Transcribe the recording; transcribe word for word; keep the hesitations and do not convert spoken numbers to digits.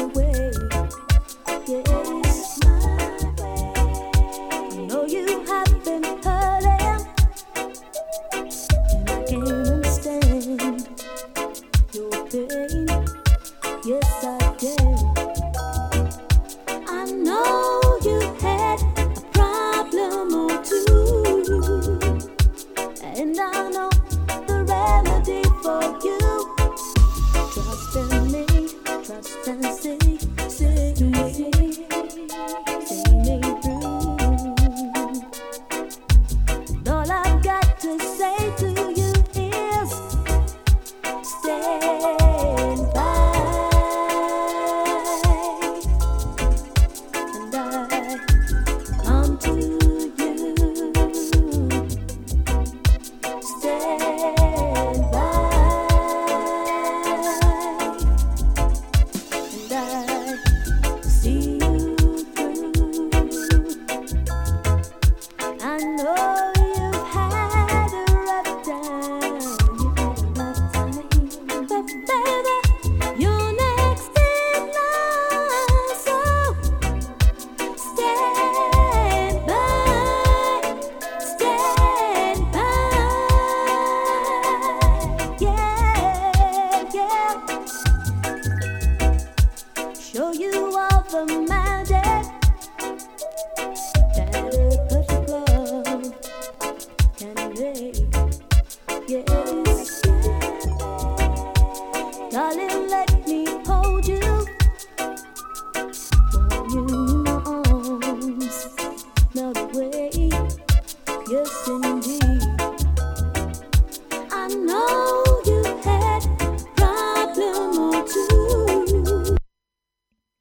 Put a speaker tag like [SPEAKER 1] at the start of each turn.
[SPEAKER 1] way. Yes, my way. I know you have been hurting, and I can understand your pain. Yes, I can. I know you had a problem or two, and I know the remedy for you. Trust in me, trust and see, see me, see me through. And all I've got to say to you is stand by, and I come to you. Stand by. Show you all the magic that a perfect love can make. Yeah.